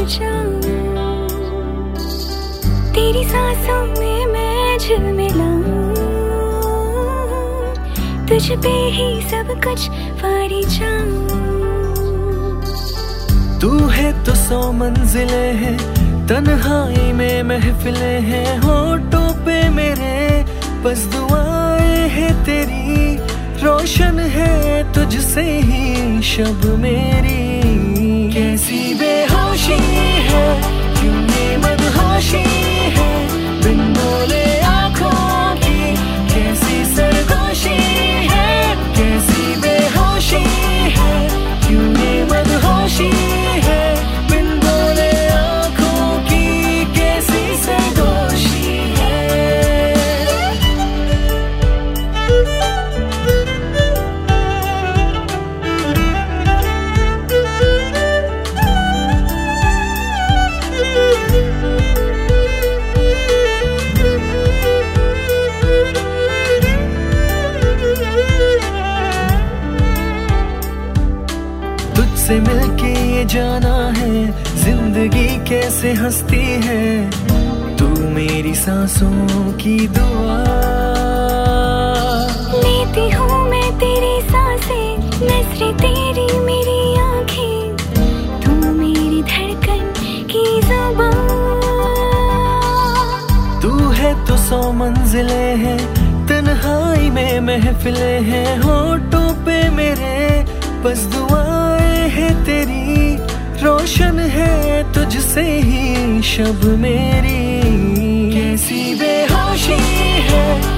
जाऊं, तेरी सांसों में मैं झिलमिलाऊं, तुझ पे ही सब कुछ वारी जाऊं। तू है तो 100 मंजिलें हैं, तन्हाई में महफिलें हैं, होठों पे मेरे बस दुआएं हैं तेरी, रोशन है तुझसे ही शब मेरी। कैसी बेहोशी है, क्यों ये मदहोशी है, बिन बोले आँखों की कैसी सरगोशी है। कैसी बेहोशी है, क्यों ये मदहोशी है, बिन बोले आँखों की कैसी सरगोशी है। तुझसे मिलके ये जाना है जिंदगी कैसे हंसती है, तू मेरी सांसों की दुआ। लेती हूँ मैं तेरी सांसें, नजरें तेरी मेरी आँखें, तू मेरी धड़कन की ज़ुबान। तू है तो 100 मंजिलें हैं, तन्हाई में महफिलें हैं, होठों पे मेरे बस दुआएं हैं तेरी, रोशन है तुझसे ही शब मेरी। कैसी बेहोशी है,